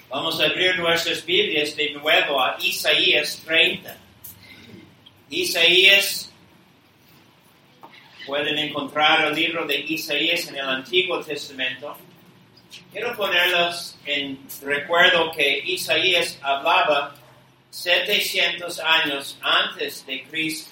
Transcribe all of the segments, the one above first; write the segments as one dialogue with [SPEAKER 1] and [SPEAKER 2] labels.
[SPEAKER 1] Vamos a abrir nuestras Biblias de nuevo a Isaías 30. Isaías, pueden encontrar el libro de Isaías en el Antiguo Testamento. Quiero ponerlos en recuerdo que Isaías hablaba 700 años antes de Cristo.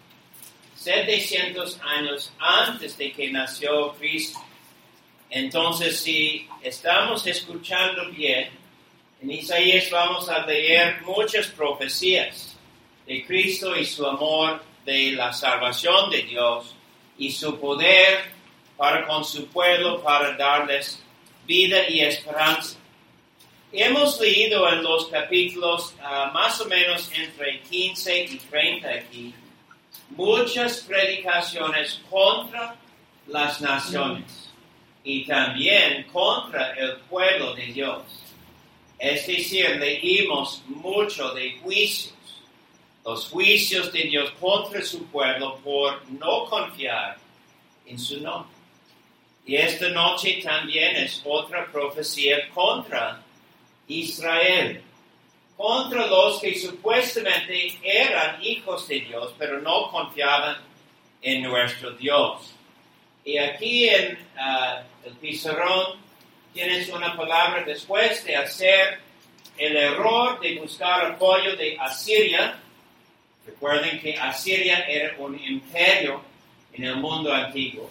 [SPEAKER 1] 700 años antes de que nació Cristo. Entonces, si estamos escuchando bien, en Isaías vamos a leer muchas profecías de Cristo y su amor de la salvación de Dios y su poder para con su pueblo, para darles vida y esperanza. Hemos leído en los capítulos más o menos entre 15 y 30 aquí, muchas predicaciones contra las naciones y también contra el pueblo de Dios. Es decir, leímos mucho de juicios, los juicios de Dios contra su pueblo por no confiar en su nombre. Y esta noche también es otra profecía contra Israel, contra los que supuestamente eran hijos de Dios, pero no confiaban en nuestro Dios. Y aquí en el pizarrón tienes una palabra después de hacer el error de buscar apoyo de Asiria. Recuerden que Asiria era un imperio en el mundo antiguo.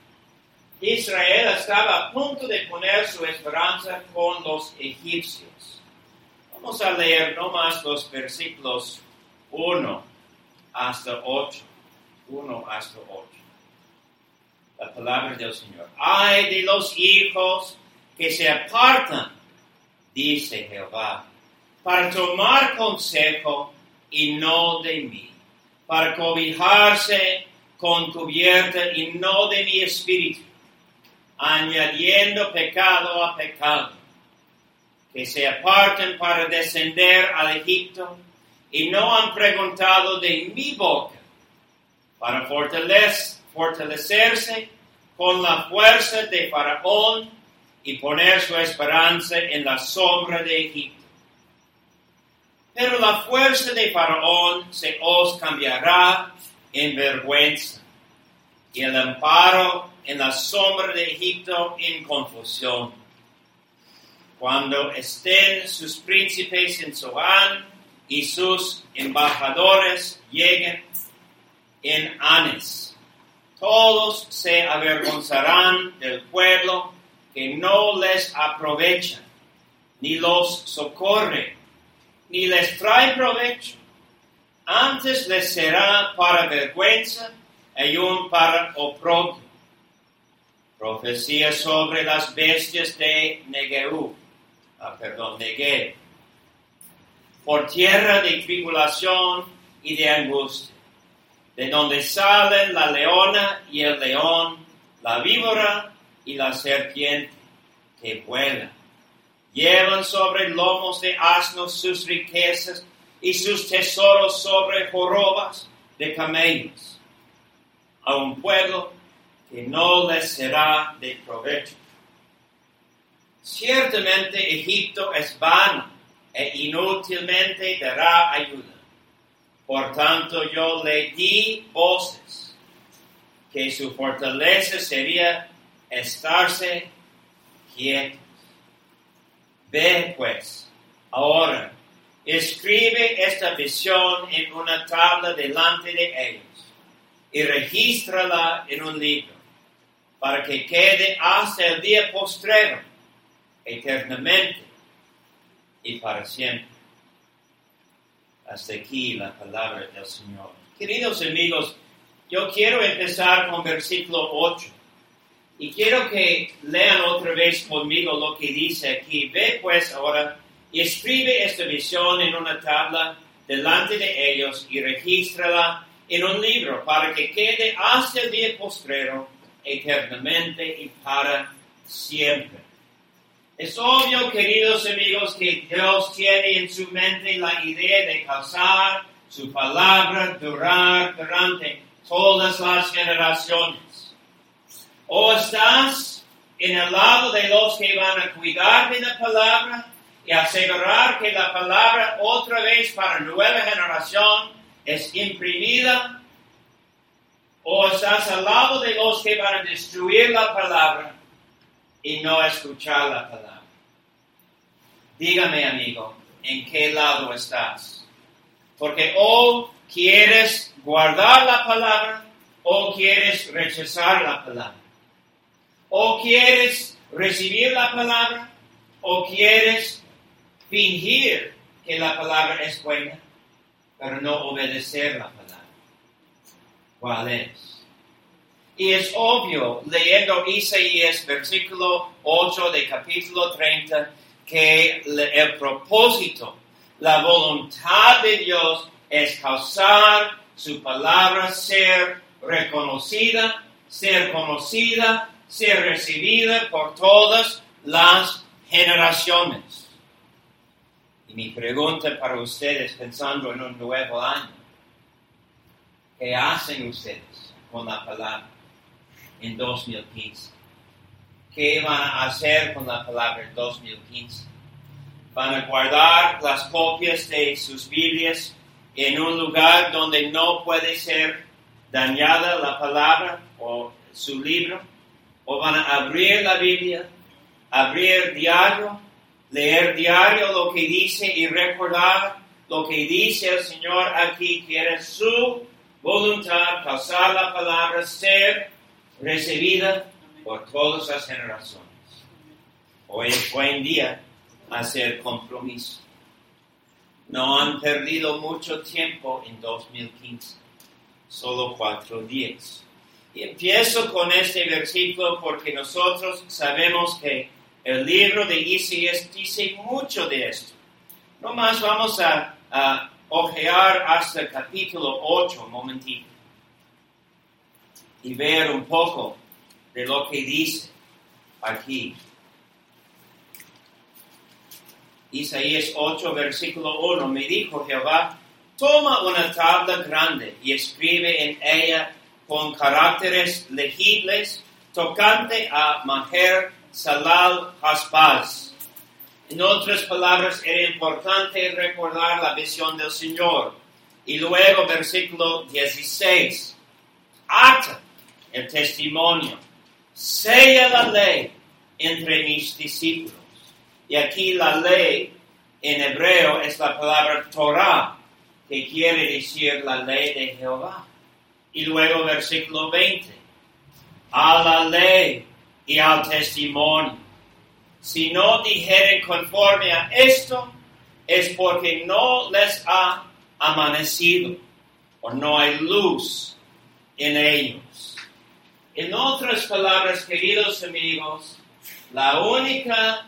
[SPEAKER 1] Israel estaba a punto de poner su esperanza con los egipcios. Vamos a leer nomás los versículos 1 hasta 8. 1 hasta 8. La palabra del Señor. Ay de los hijos que se apartan, dice Jehová, para tomar consejo y no de mí, para cobijarse con cubierta y no de mi espíritu, añadiendo pecado a pecado, que se aparten para descender al Egipto y no han preguntado de mi boca, para fortalecerse con la fuerza de Faraón y poner su esperanza en la sombra de Egipto. Pero la fuerza de Faraón se os cambiará en vergüenza, y el amparo en la sombra de Egipto en confusión. Cuando estén sus príncipes en Zoán y sus embajadores lleguen en Anes, todos se avergonzarán del pueblo que no les aprovecha, ni los socorre, ni les trae provecho. Antes les será para vergüenza y aún para oprobio. Profecía sobre las bestias de Negev. Por tierra de tribulación y de angustia, de donde salen la leona y el león, la víbora y la serpiente que vuela. Llevan sobre lomos de asnos sus riquezas y sus tesoros sobre jorobas de camellos. A un pueblo que no les será de provecho. Ciertamente Egipto es vano e inútilmente dará ayuda. Por tanto yo le di voces, que su fortaleza sería estarse quietos. Ve pues, ahora, escribe esta visión en una tabla delante de ellos y regístrala en un libro, para que quede hasta el día postrero, eternamente y para siempre. Hasta aquí la palabra del Señor. Queridos amigos, yo quiero empezar con versículo 8. Y quiero que lean otra vez conmigo lo que dice aquí. Ve pues ahora y escribe esta visión en una tabla delante de ellos y regístrala en un libro para que quede hasta el día postrero, eternamente y para siempre. Es obvio, queridos amigos, que Dios tiene en su mente la idea de causar su palabra durar durante todas las generaciones. O estás en el lado de los que van a cuidar de la palabra y asegurar que la palabra otra vez para nueva generación es imprimida, o estás al lado de los que van a destruir la palabra y no escuchar la palabra? Dígame, amigo, ¿en qué lado estás? Porque o quieres guardar la palabra o quieres rechazar la palabra. O quieres recibir la palabra o quieres fingir que la palabra es buena, pero no obedecer la palabra. ¿Cuál es? Y es obvio, leyendo Isaías, versículo 8 de capítulo 30, que el propósito, la voluntad de Dios es causar su palabra ser reconocida, ser conocida, ser recibida por todas las generaciones. Y mi pregunta para ustedes, pensando en un nuevo año, ¿qué hacen ustedes con la palabra en 2015? ¿Qué van a hacer con la palabra en 2015? ¿Van a guardar las copias de sus Biblias en un lugar donde no puede ser dañada la palabra o su libro? ¿O van a abrir la Biblia, abrir diario, leer diario lo que dice y recordar lo que dice el Señor aquí, que era su voluntad, causar la palabra, ser recibida por todas las generaciones? Hoy es buen día hacer compromiso. No han perdido mucho tiempo en 2015, solo 4 días. Y empiezo con este versículo porque nosotros sabemos que el libro de Isaías dice mucho de esto. Nomás vamos a ojear hasta el capítulo 8 un momentito y ver un poco de lo que dice aquí. Isaías 8, versículo 1, me dijo Jehová, toma una tabla grande y escribe en ella con caracteres legibles tocante a Maher Salal Haspaz. En otras palabras, era importante recordar la visión del Señor. Y luego, versículo 16, ata el testimonio, sella la ley entre mis discípulos. Y aquí la ley en hebreo es la palabra Torah, que quiere decir la ley de Jehová. Y luego versículo 20, a la ley y al testimonio. Si no dijeren conforme a esto, es porque no les ha amanecido o no hay luz en ellos. En otras palabras, queridos amigos, la única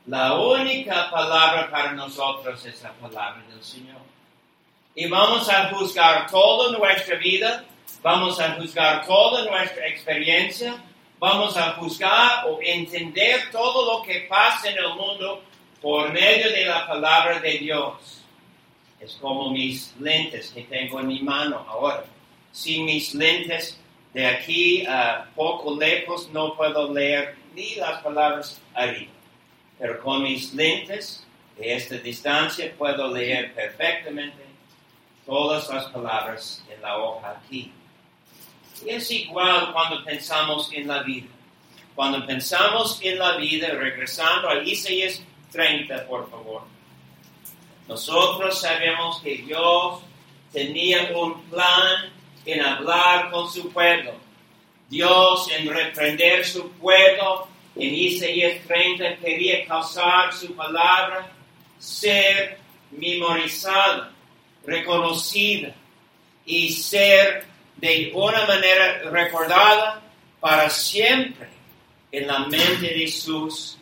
[SPEAKER 1] palabra para nosotros es la palabra del Señor. Y vamos a juzgar toda nuestra vida, vamos a juzgar toda nuestra experiencia, vamos a juzgar o entender todo lo que pasa en el mundo por medio de la palabra de Dios. Es como mis lentes que tengo en mi mano ahora. Sin mis lentes, de aquí a poco lejos no puedo leer ni las palabras arriba. Pero con mis lentes de esta distancia puedo leer perfectamente todas las palabras en la hoja aquí. Y es igual cuando pensamos en la vida. Cuando pensamos en la vida, regresando a Isaías 30, por favor. Nosotros sabemos que Dios tenía un plan en hablar con su pueblo. Dios en reprender su pueblo. En Isaías 30 quería causar su palabra ser memorizada, reconocida y ser de una manera recordada para siempre en la mente de sus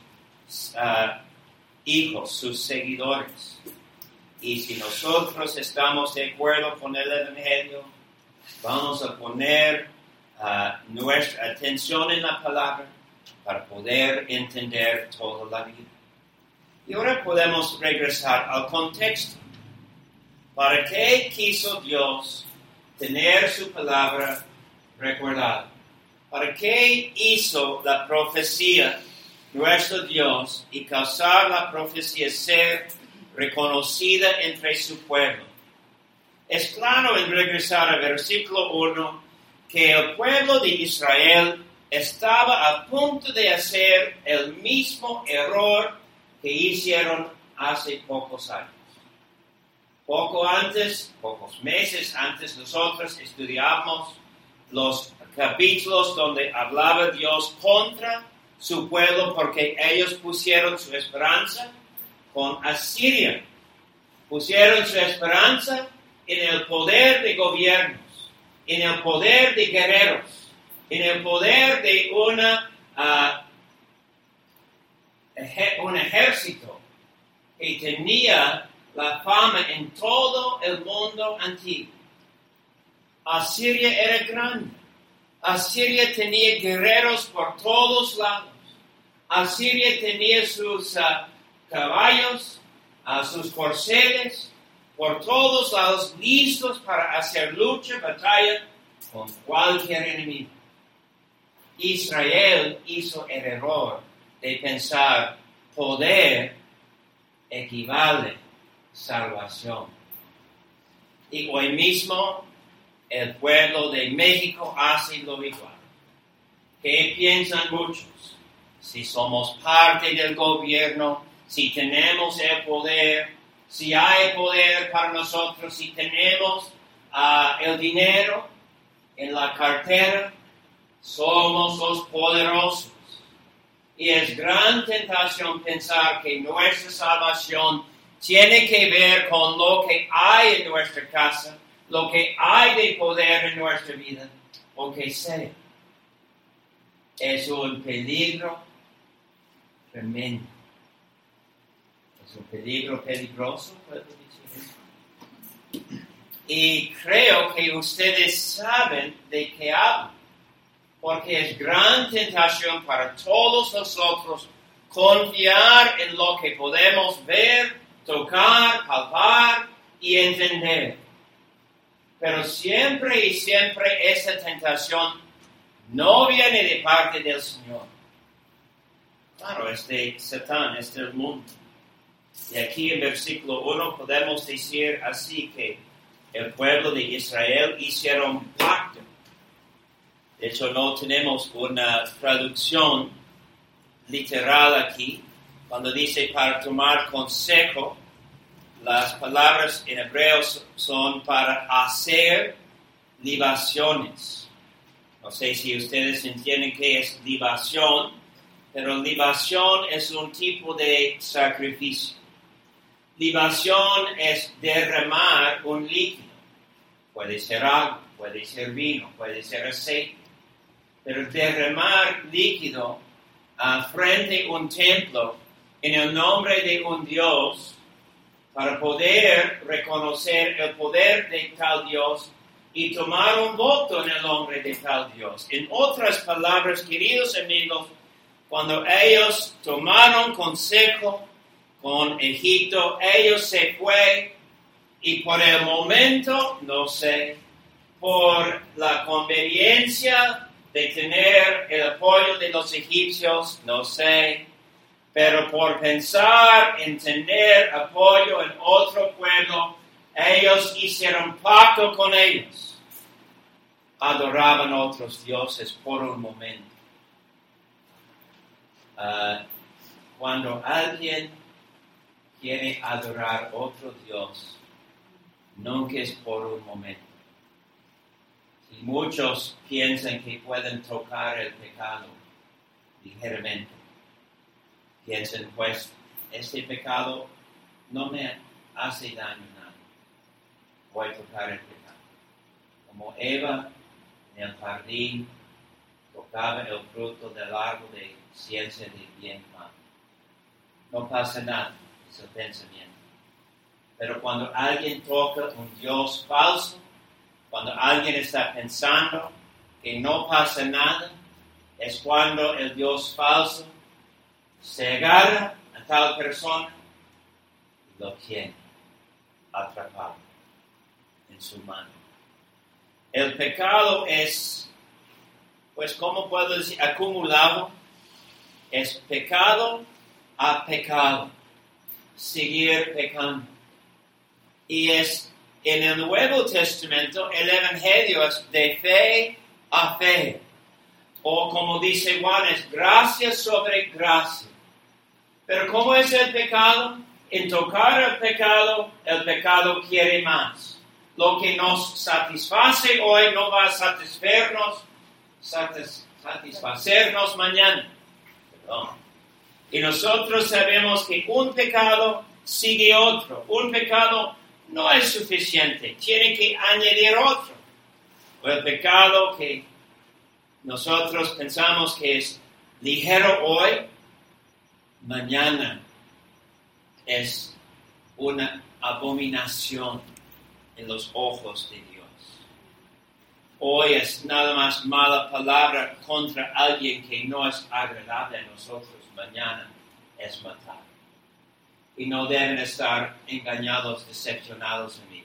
[SPEAKER 1] hijos, sus seguidores. Y si nosotros estamos de acuerdo con el Evangelio, vamos a poner nuestra atención en la palabra para poder entender toda la vida. Y ahora podemos regresar al contexto. ¿Para qué quiso Dios tener su palabra recordada? ¿Para qué hizo la profecía nuestro Dios y causar la profecía ser reconocida entre su pueblo. Es claro en regresar al versículo 1 que el pueblo de Israel estaba a punto de hacer el mismo error que hicieron hace pocos años. Pocos meses antes, nosotros estudiamos los capítulos donde hablaba Dios contra su pueblo porque ellos pusieron su esperanza con Asiria. Pusieron su esperanza en el poder de gobiernos, en el poder de guerreros, en el poder de un ejército que tenía la fama en todo el mundo antiguo. Asiria era grande. Asiria tenía guerreros por todos lados. Asiria tenía sus caballos, sus corceles, por todos lados, listos para hacer lucha, batalla con cualquier enemigo. Israel hizo el error de pensar poder equivale salvación. Y hoy mismo el pueblo de México hace lo igual. ¿Qué piensan muchos? Si somos parte del gobierno, si tenemos el poder, si hay poder para nosotros, si tenemos el dinero en la cartera, somos los poderosos. Y es gran tentación pensar que nuestra salvación tiene que ver con lo que hay en nuestra casa, lo que hay de poder en nuestra vida, o que sea. Es un peligro tremendo. Es un peligro peligroso, ¿puedo decir eso? Y creo que ustedes saben de qué hablo, porque es gran tentación para todos nosotros confiar en lo que podemos ver, tocar, palpar y entender. Pero siempre y siempre esa tentación no viene de parte del Señor. Claro, es de Satán, es del mundo. Y aquí en versículo 1 podemos decir así que el pueblo de Israel hicieron un pacto. De hecho, no tenemos una traducción literal aquí. Cuando dice para tomar consejo, las palabras en hebreo son para hacer libaciones. No sé si ustedes entienden qué es libación, pero libación es un tipo de sacrificio. Libación es derramar un líquido. Puede ser agua, puede ser vino, puede ser aceite. Pero derramar líquido frente a un templo en el nombre de un Dios para poder reconocer el poder de tal Dios y tomar un voto en el nombre de tal Dios. En otras palabras, queridos amigos, cuando ellos tomaron consejo con Egipto, ellos se fue y por el momento, no sé, por la conveniencia de tener el apoyo de los egipcios, no sé, pero por pensar en tener apoyo en otro pueblo, ellos hicieron pacto con ellos. Adoraban a otros dioses por un momento. Cuando alguien quiere adorar a otro Dios, nunca es por un momento. Y muchos piensan que pueden tocar el pecado ligeramente. Piensan, pues, este pecado no me hace daño a nadie. Voy a tocar el pecado. Como Eva en el jardín tocaba el fruto del árbol de ciencia de bien y mal. No pasa nada, es el pensamiento. Pero cuando alguien toca un Dios falso, cuando alguien está pensando que no pasa nada, es cuando el Dios falso se agarra a tal persona y lo tiene atrapado en su mano. El pecado es, pues, ¿cómo puedo decir? Acumulado. es pecado a pecado, seguir pecando. Y es en el Nuevo Testamento, el Evangelio es de fe a fe. O como dice Juan, es gracia sobre gracia. Pero ¿cómo es el pecado? En tocar el pecado quiere más. Lo que nos satisface hoy no va a satisfacernos mañana. Perdón. Y nosotros sabemos que un pecado sigue otro. Un pecado no es suficiente. Tiene que añadir otro. O el pecado que nosotros pensamos que es ligero hoy, mañana es una abominación en los ojos de Dios. Hoy es nada más mala palabra contra alguien que no es agradable a nosotros. Mañana es matar. Y no deben estar engañados, decepcionados, amigos.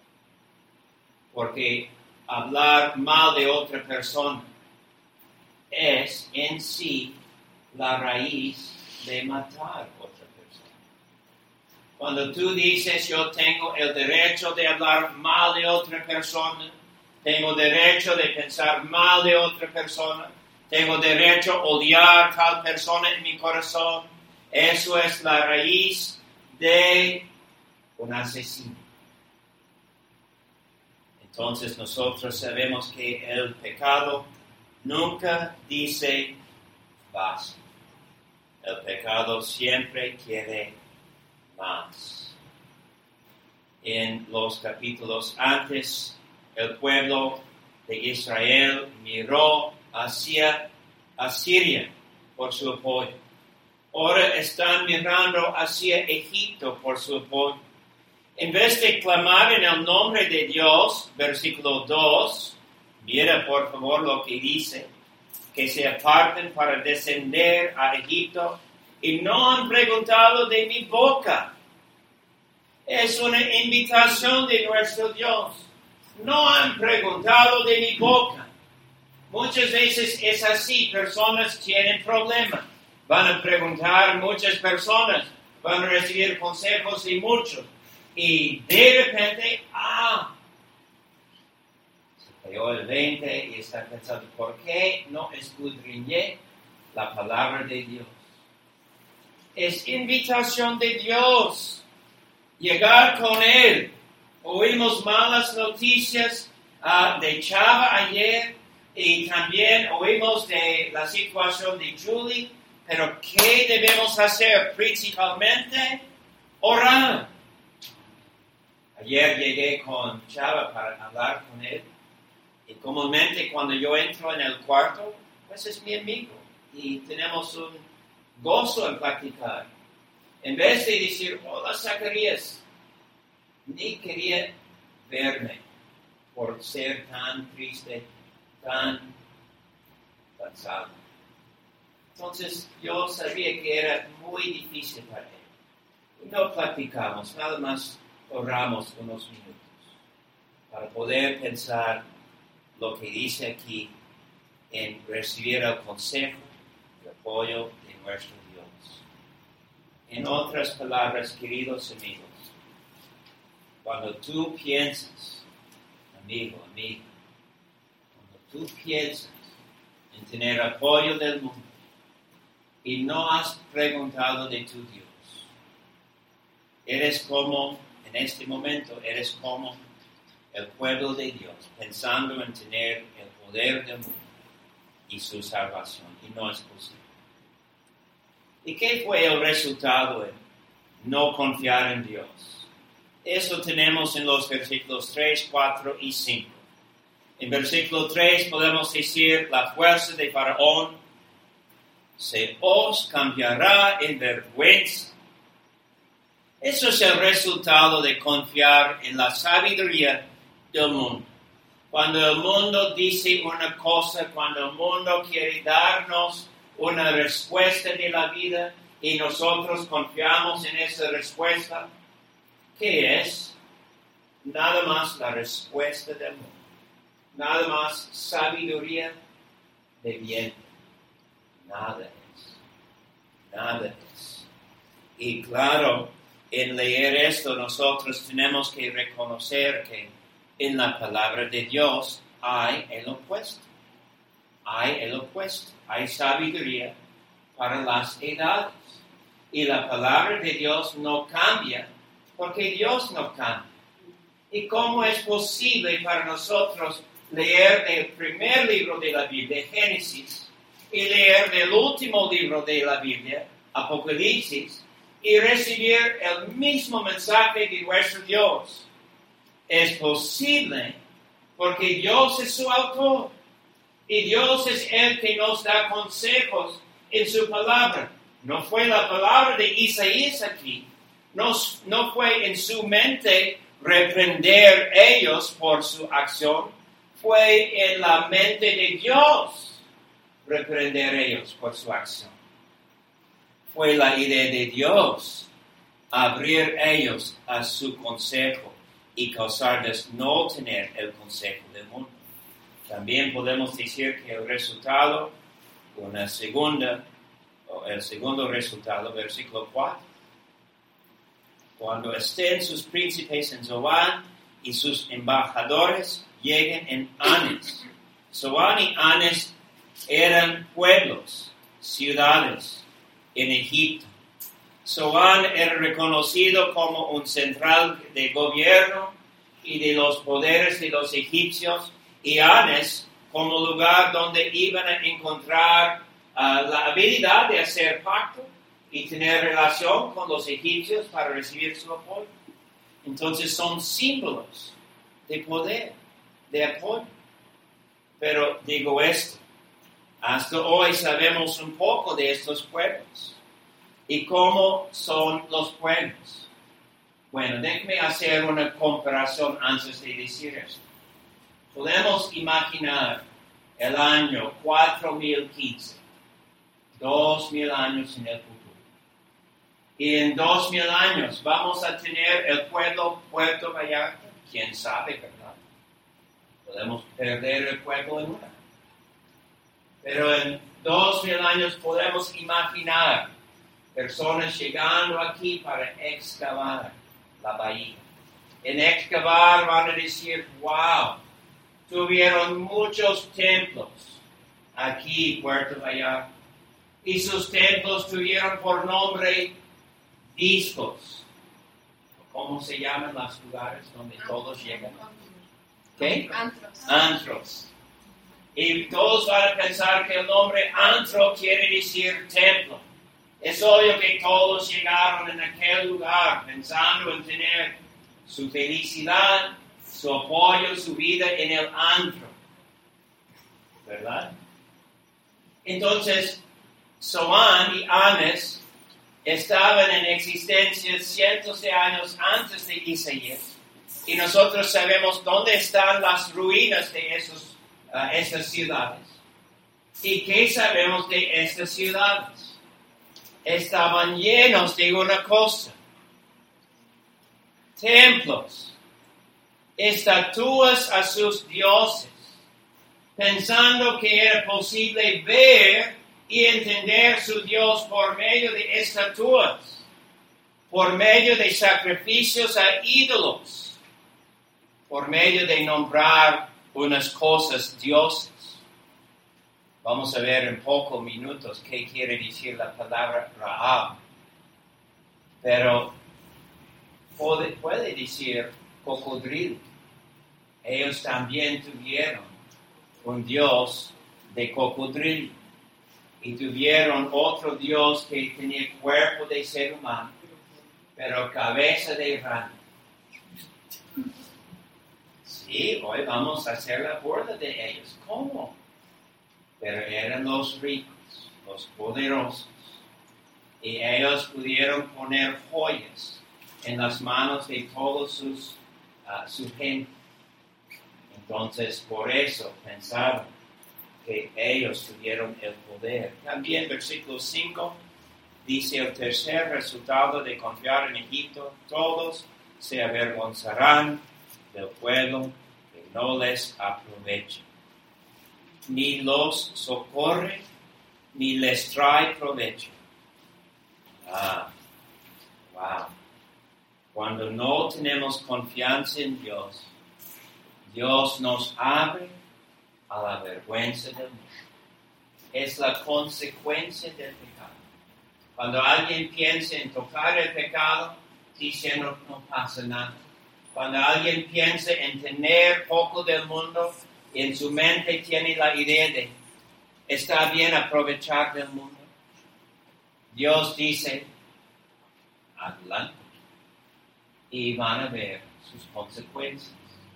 [SPEAKER 1] Porque hablar mal de otra persona es en sí la raíz de matar a otra persona. Cuando tú dices, yo tengo el derecho de hablar mal de otra persona, tengo derecho de pensar mal de otra persona, tengo derecho a odiar a tal persona en mi corazón, eso es la raíz de un asesino. Entonces nosotros sabemos que el pecado nunca dice basta. El pecado siempre quiere más. En los capítulos antes, el pueblo de Israel miró hacia Asiria por su apoyo. Ahora están mirando hacia Egipto por su apoyo. En vez de clamar en el nombre de Dios, versículo 2, mira por favor lo que dice, que se aparten para descender a Egipto y no han preguntado de mi boca. Es una invitación de nuestro Dios. No han preguntado de mi boca. Muchas veces es así, personas tienen problemas. Van a preguntar muchas personas, van a recibir consejos de muchos. Y de repente, se cayó el 20 y están pensando, ¿por qué no escudriñé la palabra de Dios? Es invitación de Dios. Llegar con Él. Oímos malas noticias de Chava ayer y también oímos de la situación de Julie. Pero ¿qué debemos hacer? Principalmente, orar. Ayer llegué con Chava para hablar con él. Y comúnmente cuando yo entro en el cuarto, pues es mi amigo. Y tenemos un gozo en platicar. En vez de decir, hola Zacarías, ni quería verme por ser tan triste, tan cansado. Entonces yo sabía que era muy difícil para él. Y no platicamos, nada más oramos unos minutos para poder pensar lo que dice aquí en recibir el consejo y apoyo de nuestro Dios. En otras palabras, queridos amigos, cuando tú piensas, amigo, cuando tú piensas en tener apoyo del mundo y no has preguntado de tu Dios, eres como, en este momento, eres como el pueblo de Dios, pensando en tener el poder del mundo y su salvación, y no es posible. ¿Y qué fue el resultado de no confiar en Dios? Eso tenemos en los versículos 3, 4 y 5. En versículo 3 podemos decir, la fuerza de Faraón se os cambiará en vergüenza. Eso es el resultado de confiar en la sabiduría del mundo. Cuando el mundo dice una cosa, cuando el mundo quiere darnos una respuesta de la vida y nosotros confiamos en esa respuesta, ¿qué es? Nada más la respuesta del mundo. Nada más sabiduría de bien. Nada es. nada es. Y claro, en leer esto nosotros tenemos que reconocer que en la palabra de Dios hay el opuesto. Hay el opuesto. Hay sabiduría para las edades. Y la palabra de Dios no cambia porque Dios no cambia. ¿Y cómo es posible para nosotros leer el primer libro de la Biblia, Génesis, y leer el último libro de la Biblia, Apocalipsis, y recibir el mismo mensaje de nuestro Dios? Es posible porque Dios es su autor y Dios es el que nos da consejos en su palabra. No fue la palabra de Isaías aquí, no fue en su mente reprender ellos por su acción, fue en la mente de Dios reprender ellos por su acción. Fue la idea de Dios abrir ellos a su consejo y causarles no tener el consejo del mundo. También podemos decir que el resultado, el segundo resultado, versículo 4, cuando estén sus príncipes en Zoán y sus embajadores lleguen en Anes. Zoán y Anes eran pueblos, ciudades en Egipto. Zoán era reconocido como un central de gobierno y de los poderes de los egipcios, y Anes como lugar donde iban a encontrar la habilidad de hacer pacto y tener relación con los egipcios para recibir su apoyo. Entonces son símbolos de poder, de apoyo. Pero digo esto, hasta hoy sabemos un poco de estos pueblos y cómo son los pueblos. Bueno, déjeme hacer una comparación antes de decir esto. Podemos imaginar el año 4015, 2000 años en el futuro. Y en 2000 años vamos a tener el pueblo Puerto Vallarta. ¿Quién sabe, verdad? Podemos perder el pueblo en una. Pero en 2000 años podemos imaginar personas llegando aquí para excavar la bahía. En excavar van a decir, wow, tuvieron muchos templos aquí, Puerto Vallarta. Y sus templos tuvieron por nombre discos. ¿Cómo se llaman los lugares donde todos llegan? ¿Qué? Antros. Y todos van a pensar que el nombre antro quiere decir templo. Es obvio que todos llegaron en aquel lugar pensando en tener su felicidad, su apoyo, su vida en el antro. ¿Verdad? Entonces, Zoán y Anes estaban en existencia cientos de años antes de Isaías. Y nosotros sabemos dónde están las ruinas de esas ciudades. ¿Y qué sabemos de estas ciudades? Estaban llenos de una cosa: templos, estatuas a sus dioses, pensando que era posible ver y entender su Dios por medio de estatuas, por medio de sacrificios a ídolos, por medio de nombrar unas cosas dioses. Vamos a ver en pocos minutos qué quiere decir la palabra Rahab. Pero puede decir cocodrilo. Ellos también tuvieron un Dios de cocodrilo. Y tuvieron otro Dios que tenía cuerpo de ser humano, pero cabeza de rana. Sí, hoy vamos a hacer la burla de ellos. ¿Cómo? Pero eran los ricos, los poderosos. Y ellos pudieron poner joyas en las manos de todos su gente. Entonces, por eso pensaron que ellos tuvieron el poder. También versículo 5 dice: el tercer resultado de confiar en Egipto, todos se avergonzarán del pueblo que no les aprovecha. Ni los socorre, ni les trae provecho. Wow. Cuando no tenemos confianza en Dios, Dios nos abre a la vergüenza del mundo. Es la consecuencia del pecado. Cuando alguien piensa en tocar el pecado, diciendo no pasa nada. Cuando alguien piensa en tener poco del mundo, y en su mente tiene la idea de está bien aprovechar del mundo, Dios dice, adelante. Y van a ver sus consecuencias.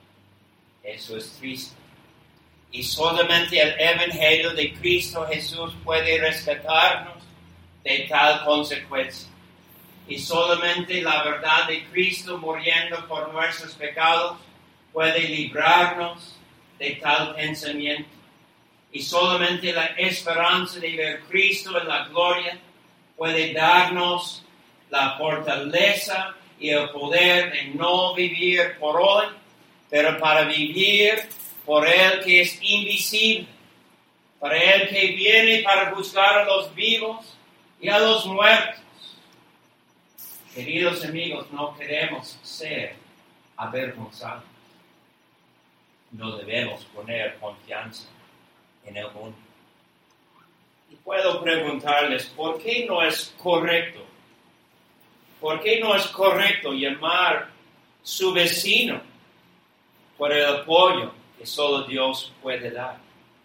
[SPEAKER 1] Eso es triste. Y solamente el Evangelio de Cristo Jesús puede rescatarnos de tal consecuencia. Y solamente la verdad de Cristo muriendo por nuestros pecados puede librarnos de tal pensamiento. Y solamente la esperanza de ver Cristo en la gloria puede darnos la fortaleza y el poder de no vivir por hoy, pero para vivir por Él que es invisible, para Él que viene para juzgar a los vivos y a los muertos. Queridos amigos, no queremos ser avergonzados. No debemos poner confianza en el mundo. Y puedo preguntarles, ¿por qué no es correcto? ¿Por qué no es correcto llamar a su vecino por el apoyo que solo Dios puede dar?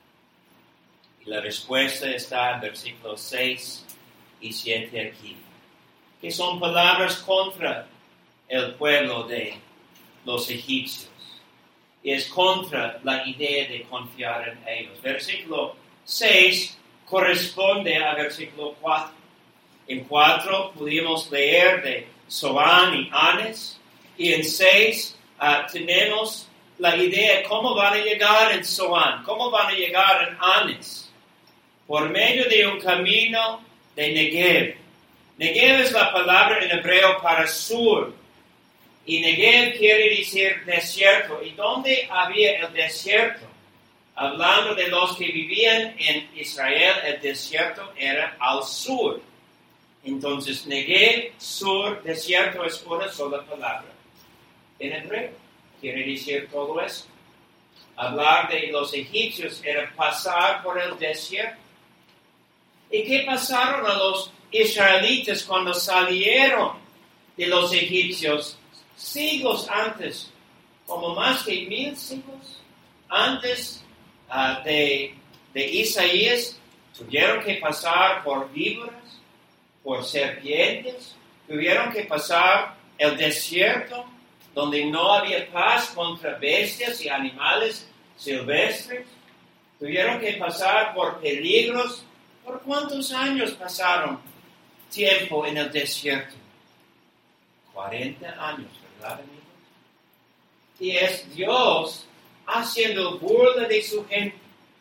[SPEAKER 1] Y la respuesta está en versículos 6 y 7 aquí, que son palabras contra el pueblo de los egipcios. Y es contra la idea de confiar en ellos. Versículo 6 corresponde a versículo 4. En 4 pudimos leer de Zoán y Anes. Y en 6 tenemos la idea de cómo van a llegar en Zoán, cómo van a llegar en Anes. Por medio de un camino de Negev. Negev es la palabra en hebreo para sur. Y Negev quiere decir desierto. ¿Y dónde había el desierto? Hablando de los que vivían en Israel, el desierto era al sur. Entonces, Negev, sur, desierto es una sola palabra en hebreo. Quiere decir todo eso. Hablar de los egipcios era pasar por el desierto. ¿Y qué pasaron a los israelitas cuando salieron de los egipcios? Siglos antes, como más de 1000 siglos antes de Isaías, tuvieron que pasar por víboras, por serpientes, tuvieron que pasar el desierto donde no había paz contra bestias y animales silvestres, tuvieron que pasar por peligros. ¿Por cuántos años pasaron tiempo en el desierto? 40 años, ¿verdad, amigos? Y es Dios haciendo burla de su gente.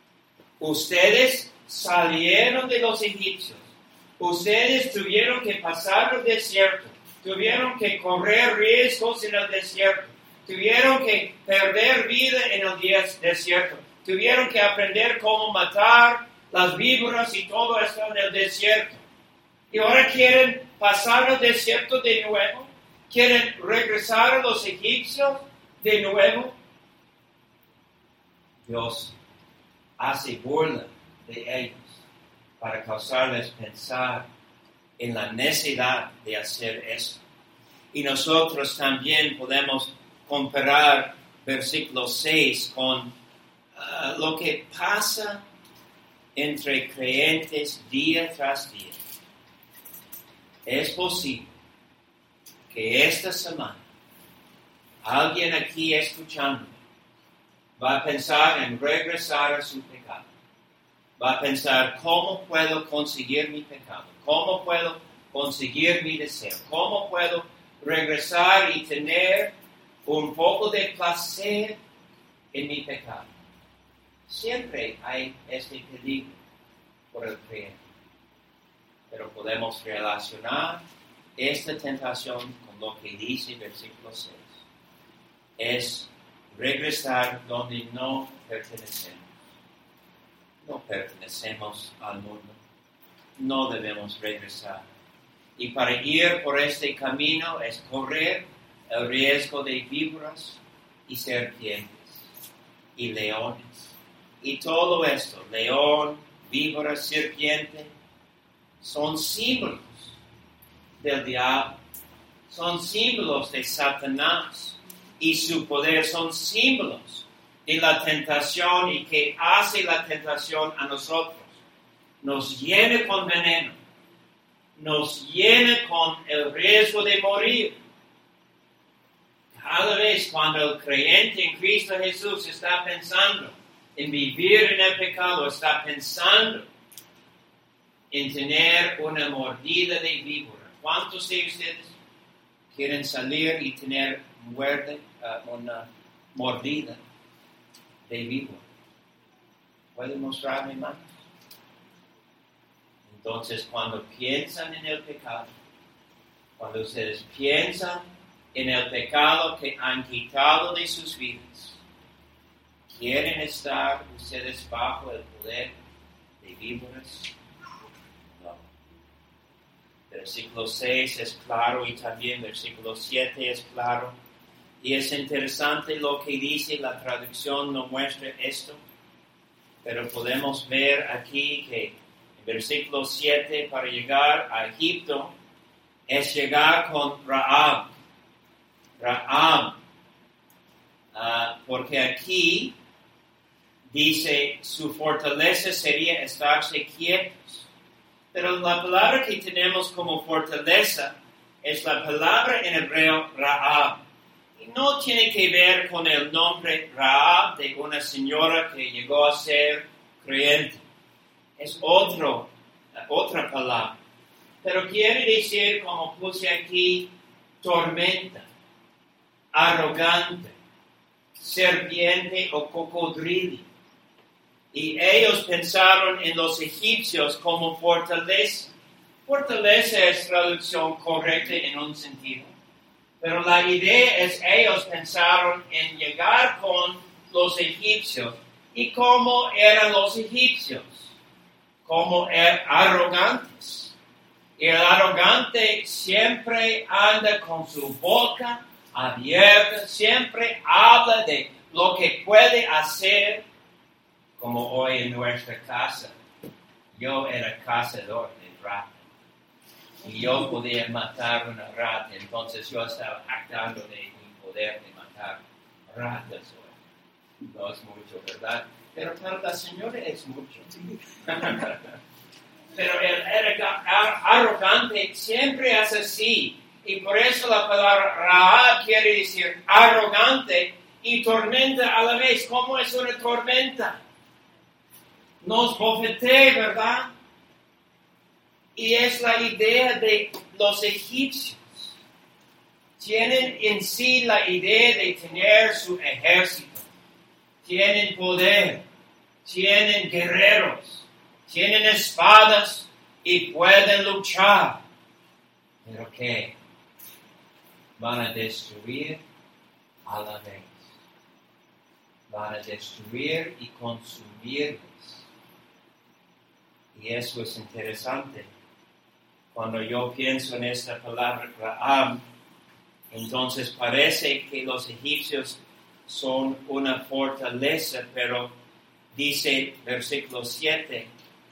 [SPEAKER 1] Ustedes salieron de los egipcios. Ustedes tuvieron que pasar el desierto. Tuvieron que correr riesgos en el desierto. Tuvieron que perder vida en el desierto. Tuvieron que aprender cómo matar las víboras y todo esto en el desierto. Y ahora quieren pasar el desierto de nuevo. ¿Quieren regresar a los egipcios de nuevo? Dios hace burla de ellos para causarles pensar en la necesidad de hacer eso. Y nosotros también podemos comparar versículo 6 con lo que pasa entre creyentes día tras día. Es posible que esta semana alguien aquí escuchando va a pensar en regresar a su pecado. Va a pensar, ¿cómo puedo conseguir mi pecado? ¿Cómo puedo conseguir mi deseo? ¿Cómo puedo regresar y tener un poco de placer en mi pecado? Siempre hay este peligro por el creyente. Pero podemos relacionar esta tentación con lo que dice el versículo 6. Es regresar donde no pertenecemos. No pertenecemos al mundo. No debemos regresar. Y para ir por este camino es correr el riesgo de víboras y serpientes y leones. Y todo esto, león, víbora, serpiente, son símbolos del diablo. Son símbolos de Satanás y su poder. Son símbolos de la tentación y que hace la tentación a nosotros. Nos llena con veneno. Nos llena con el riesgo de morir. Cada vez cuando el creyente en Cristo Jesús está pensando en vivir en el pecado, está pensando en tener una mordida de víbora. ¿Cuántos de ustedes quieren salir y tener una mordida de víbora? ¿Pueden mostrarme más? Entonces, cuando piensan en el pecado, cuando ustedes piensan en el pecado que han quitado de sus vidas, ¿quieren estar ustedes bajo el poder de víboras? No. Versículo 6 es claro y también versículo 7 es claro. Y es interesante lo que dice, la traducción no muestra esto, pero podemos ver aquí que versículo 7, para llegar a Egipto, es llegar con Rahab. Porque aquí dice, su fortaleza sería estarse quietos. Pero la palabra que tenemos como fortaleza es la palabra en hebreo Rahab. Y no tiene que ver con el nombre Rahab de una señora que llegó a ser creyente. Es otra palabra. Pero quiere decir, como puse aquí, tormenta, arrogante, serpiente o cocodrilo. Y ellos pensaron en los egipcios como fortaleza. Fortaleza es traducción correcta en un sentido. Pero la idea es, ellos pensaron en llegar con los egipcios. ¿Y cómo eran los egipcios? Como arrogantes. Y el arrogante siempre anda con su boca abierta, siempre habla de lo que puede hacer, como hoy en nuestra casa. Yo era cazador de ratas. Y yo podía matar una rata, entonces yo estaba actando de mi poder de matar ratas hoy. No es mucho, ¿verdad? Pero para la señora es mucho. Pero el arrogante siempre es así. Y por eso la palabra Rahab quiere decir arrogante y tormenta a la vez. ¿Cómo es una tormenta? Nos bofetea, ¿verdad? Y es la idea de los egipcios. Tienen en sí la idea de tener su ejército. Tienen poder, tienen guerreros, tienen espadas y pueden luchar. ¿Pero qué? Van a destruir a la vez. Van a destruir y consumirles. Y eso es interesante. Cuando yo pienso en esta palabra Rahab, entonces parece que los egipcios son una fortaleza, pero dice versículo 7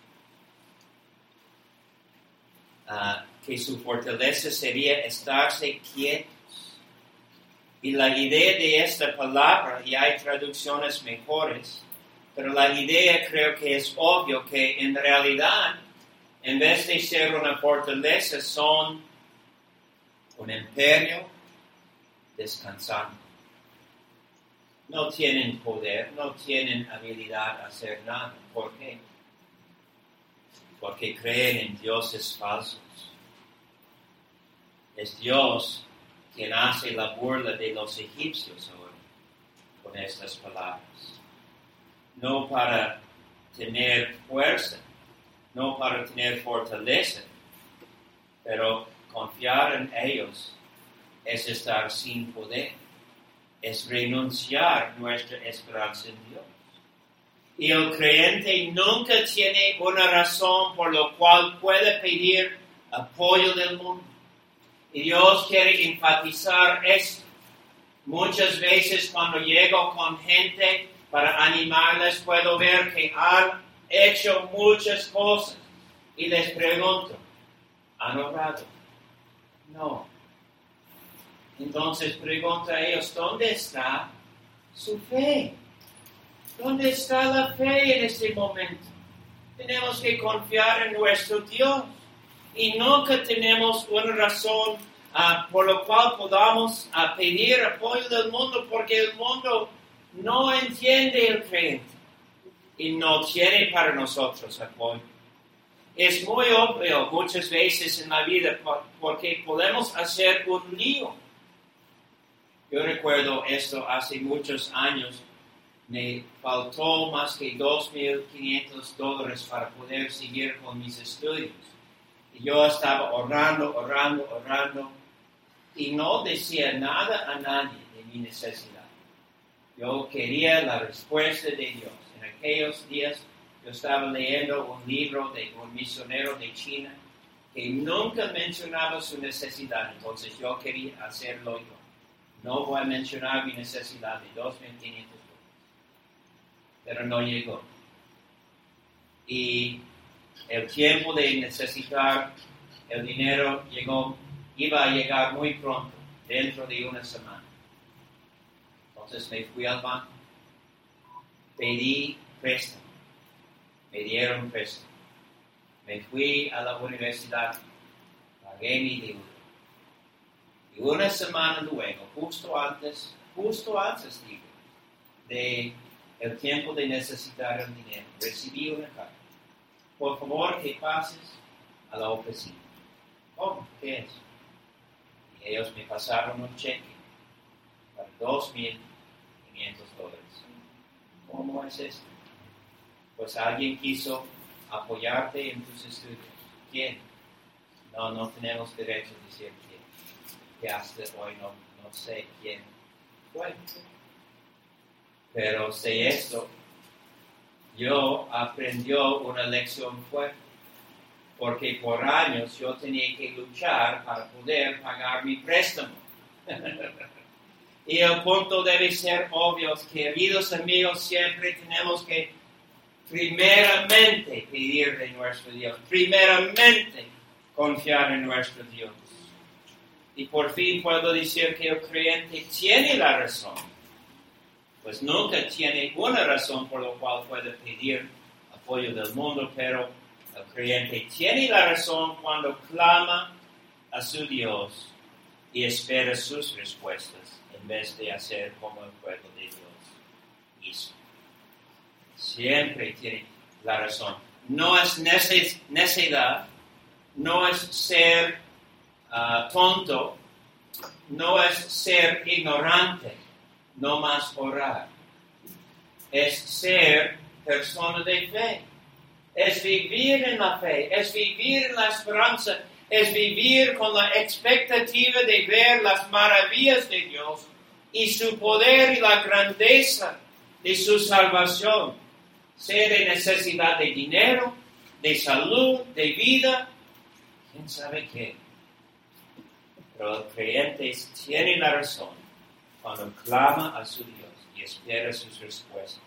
[SPEAKER 1] que su fortaleza sería estarse quietos. Y la idea de esta palabra, y hay traducciones mejores, pero la idea creo que es obvio que en realidad, en vez de ser una fortaleza, son un imperio descansando. No tienen poder, no tienen habilidad a hacer nada. ¿Por qué? Porque creen en dioses falsos. Es Dios quien hace la burla de los egipcios ahora con estas palabras. No para tener fuerza, no para tener fortaleza, pero confiar en ellos es estar sin poder, es renunciar nuestra esperanza en Dios. Y el creyente nunca tiene una razón por la cual puede pedir apoyo del mundo. Y Dios quiere enfatizar esto. Muchas veces cuando llego con gente para animarles, puedo ver que han hecho muchas cosas. Y les pregunto, ¿han orado? No. Entonces pregunto a ellos, ¿dónde está su fe? ¿Dónde está la fe en este momento? Tenemos que confiar en nuestro Dios. Y nunca tenemos una razón por la cual podamos pedir apoyo del mundo, porque el mundo no entiende el creyente y no tiene para nosotros apoyo. Es muy obvio muchas veces en la vida porque podemos hacer un lío. Yo recuerdo esto hace muchos años. Me faltó más que $2,500 para poder seguir con mis estudios. Y yo estaba orando, y no decía nada a nadie de mi necesidad. Yo quería la respuesta de Dios. En aquellos días yo estaba leyendo un libro de un misionero de China que nunca mencionaba su necesidad, entonces yo quería hacerlo yo. No voy a mencionar mi necesidad de $2,500, pero no llegó. Y el tiempo de necesitar el dinero iba a llegar muy pronto, dentro de una semana. Entonces me fui al banco, pedí préstamo, me dieron préstamo. Me fui a la universidad, pagué mi deuda. Y una semana luego, justo antes digo, de el tiempo de necesitar el dinero, recibí una carta. Por favor, que pases a la oficina. ¿Cómo? ¿Qué es? Y ellos me pasaron un cheque para $2,500. ¿Cómo es esto? Pues alguien quiso apoyarte en tus estudios. ¿Quién? No tenemos derecho a decir quién. Que hasta hoy no sé quién fue. Pero sé esto. Yo aprendí una lección fuerte, porque por años yo tenía que luchar para poder pagar mi préstamo. Y el punto debe ser obvio, queridos amigos, siempre tenemos que primeramente pedir de nuestro Dios, primeramente confiar en nuestro Dios. Y por fin puedo decir que el creyente tiene la razón. Pues nunca tiene una razón por la cual puede pedir apoyo del mundo, pero el creyente tiene la razón cuando clama a su Dios y espera sus respuestas en vez de hacer como el pueblo de Dios hizo. Siempre tiene la razón. No es necedad, no es ser tonto, no es ser ignorante. No más orar. Es ser persona de fe. Es vivir en la fe. Es vivir en la esperanza. Es vivir con la expectativa de ver las maravillas de Dios y su poder y la grandeza de su salvación. Sea de necesidad de dinero, de salud, de vida, quién sabe qué. Pero el creyente tiene la razón cuando clama a su Dios y espera sus respuestas.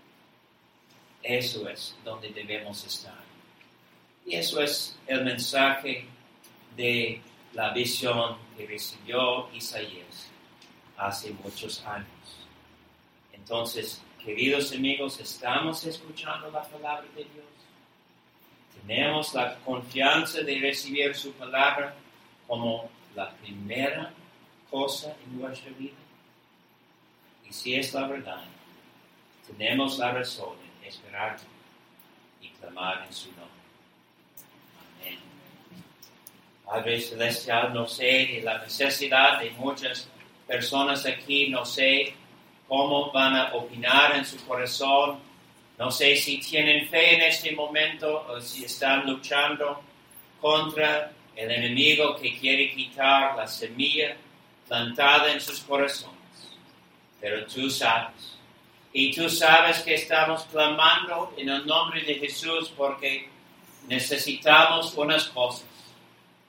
[SPEAKER 1] Eso es donde debemos estar. Y eso es el mensaje de la visión que recibió Isaías hace muchos años. Entonces, queridos amigos, ¿estamos escuchando la palabra de Dios? ¿Tenemos la confianza de recibir su palabra como la primera cosa en nuestra vida? Y si es la verdad, tenemos la razón en esperar y clamar en su nombre. Amén. Padre Celestial, no sé de la necesidad de muchas personas aquí, no sé cómo van a opinar en su corazón, no sé si tienen fe en este momento o si están luchando contra el enemigo que quiere quitar la semilla plantada en sus corazones. Pero tú sabes. Y tú sabes que estamos clamando en el nombre de Jesús porque necesitamos unas cosas.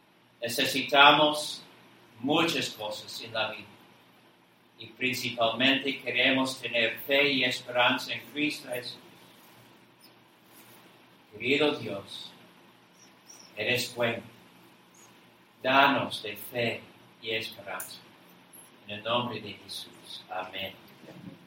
[SPEAKER 1] Necesitamos muchas cosas en la vida. Y principalmente queremos tener fe y esperanza en Cristo Jesús. Querido Dios, eres bueno. Danos de fe y esperanza. En el nombre de Jesús. Amén.